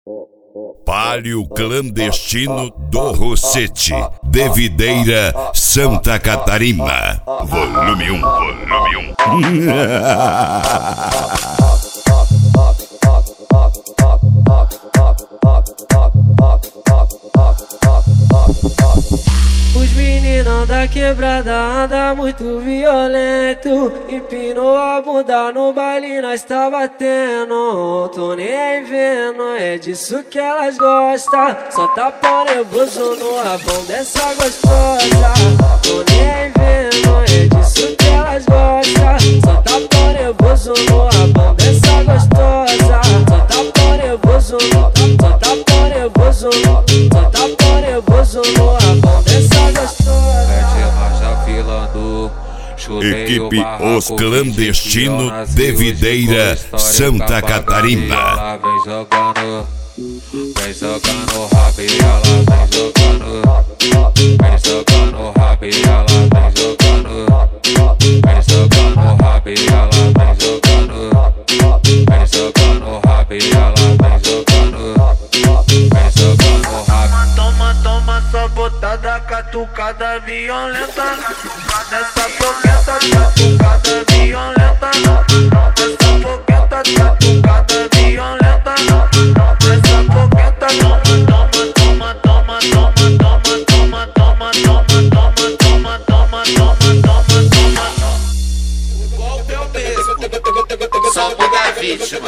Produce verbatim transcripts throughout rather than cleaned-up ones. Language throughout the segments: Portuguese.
Palio clandestino do Rossetti, de Videira, Santa Catarina. Volume um, volume um. Os meninos da quebrada andam muito violento. Empinou a bunda no baile, nós tá batendo. Tô nem aí vendo, é disso que elas gostam. Só tá pau nervoso no rabão dessa gostosa. Tô nem aí vendo, é disso que elas gostam. Só tá pau nervoso no rabão dessa gostosa. Só tá pau nervoso no, só tá pau nervoso no, só tá pau nervoso no rabão dessa gostosa. Equipe Os Clandestinos de Videira, Santa Catarina. Vem jogando, vem jogando rabo e ela vem jogando. Vem jogando rabo e ela vem jogando. Vem jogando rabo e ela vem jogando. Vem jogando rabo e ela vem jogando. Vem jogando rabo. Toma, toma, só botada, catucada violenta. Essa fogueta, catucada violenta. Essa fogueta, catucada violenta. Essa fogueta, toma, toma, toma, toma, toma, toma, toma, toma, toma, toma, toma, toma, toma, toma. Golpe é o mesmo, só muda a vítima.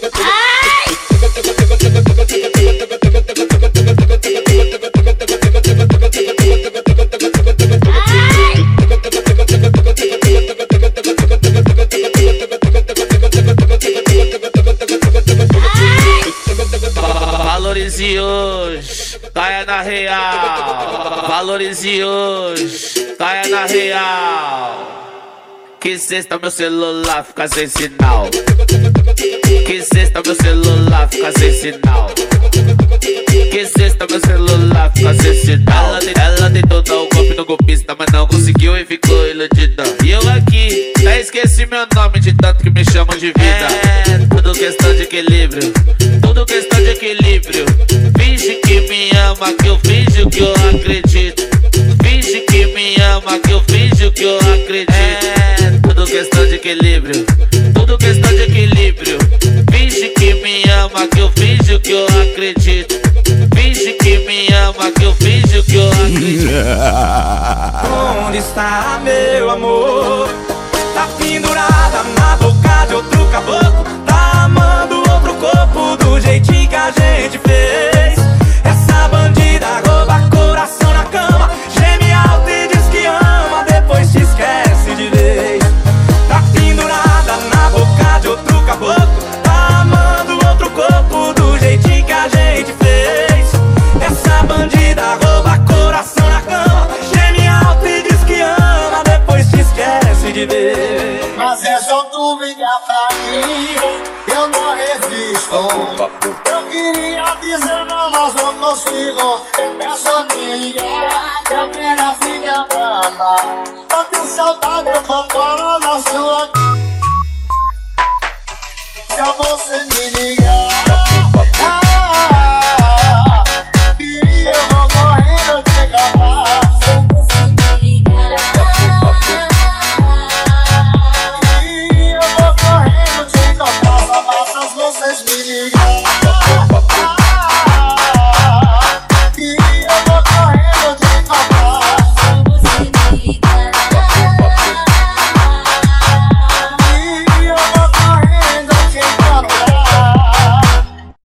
Valorize hoje, caia na real. Valorize hoje, caia na real. Que sexta meu celular fica sem sinal. Que sexta meu celular fica sem sinal. Que sexta meu celular fica sem sinal. Ela, ela tentou dar um golpe no golpista, mas não conseguiu e ficou iludida. E eu aqui, até esqueci meu nome de tanto que me chamam de vida. É, tudo questão de equilíbrio. Tudo questão de equilíbrio. Finge que me ama, que eu finjo que eu acredito. Finge que me ama, que eu finjo que eu acredito. É, tudo questão de equilíbrio. Tudo questão de equilíbrio. Finge que me ama, que eu finjo que eu acredito. Finge que me ama, que eu finjo que eu acredito. Onde está meu amor? Tá pendurada na boca de outro caboclo. Tá amando outro corpo do jeitinho que a gente fez. Essa bandida rouba coração na cama. Geme alto e diz que ama, depois te esquece de vez. Tá pendurada na boca de outro caboclo. Tá amando outro corpo do jeitinho que a gente fez. Essa bandida rouba coração na cama. Geme alto e diz que ama, depois te esquece de vez. Mas é só tu ligar pra mim, eu não resisto. Eu queria dizer não, mas não consigo. É só me ligar, que a pena fica brava. Tô com saudade, eu tô fora da sua. Se você me ligar,